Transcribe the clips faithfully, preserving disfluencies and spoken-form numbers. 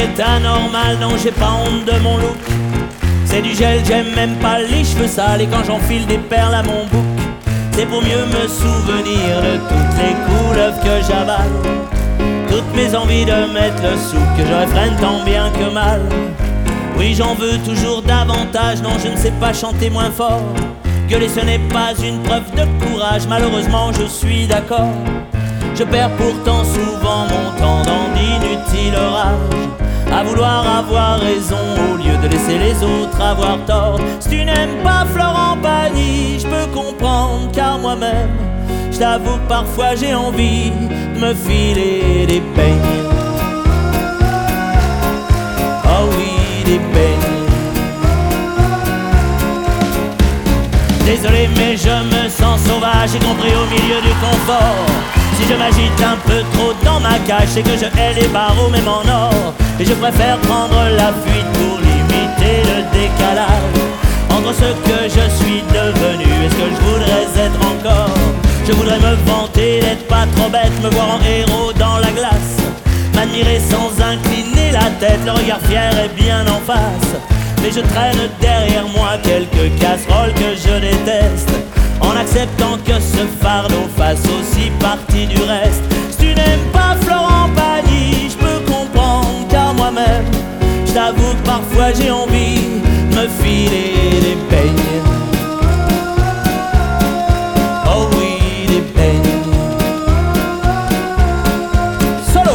est anormal, non j'ai pas honte de mon look. C'est du gel, j'aime même pas les cheveux sales. Et quand j'enfile des perles à mon bouc, c'est pour mieux me souvenir de toutes les couleuvres que j'avale. Toutes mes envies de mettre le souk que je réfrène tant bien que mal. Oui, j'en veux toujours davantage, non je ne sais pas chanter moins fort. Gueuler ce n'est pas une preuve de courage, malheureusement je suis d'accord. Je perds pourtant souvent mon temps dans d'inutiles orages, à vouloir avoir raison au lieu de laisser les autres avoir tort. Si tu n'aimes pas Florent Pagny, je peux comprendre, car moi-même, je t'avoue parfois j'ai envie de me filer des peignes. Oh oui, des peignes. Désolé mais je me sens sauvage, y compris au milieu du confort. Si je m'agite un peu trop dans ma cage, c'est que je hais les barreaux même en or. Et je préfère prendre la fuite pour limiter le décalage entre ce que je suis devenu et ce que je voudrais être encore. Je voudrais me vanter d'être pas trop bête, me voir en héros dans la glace, m'admirer sans incliner la tête, le regard fier et bien en face. Mais je traîne derrière moi quelques casseroles que je déteste, en acceptant que ce fardeau fasse aussi partie du reste. Si tu n'aimes pas Florent Pagny, je peux comprendre, car moi-même, je t'avoue que parfois j'ai envie de me filer des peignes. Oh oui, des peignes. Solo.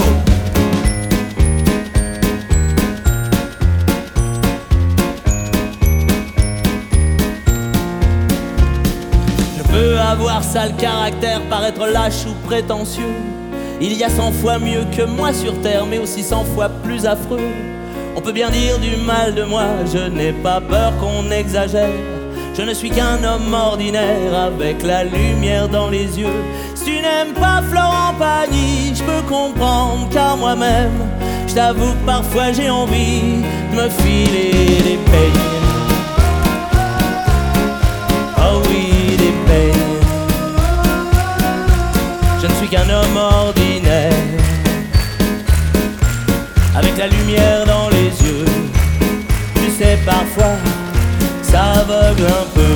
Avoir sale caractère, paraître lâche ou prétentieux. Il y a cent fois mieux que moi sur terre, mais aussi cent fois plus affreux. On peut bien dire du mal de moi, je n'ai pas peur qu'on exagère. Je ne suis qu'un homme ordinaire avec la lumière dans les yeux. Si tu n'aimes pas Florent Pagny, je peux comprendre, car moi-même, je t'avoue que parfois j'ai envie de me filer des peignes. Oh oui, des peignes. Je ne suis qu'un homme ordinaire avec la lumière dans les yeux. Tu sais, parfois ça aveugle un peu.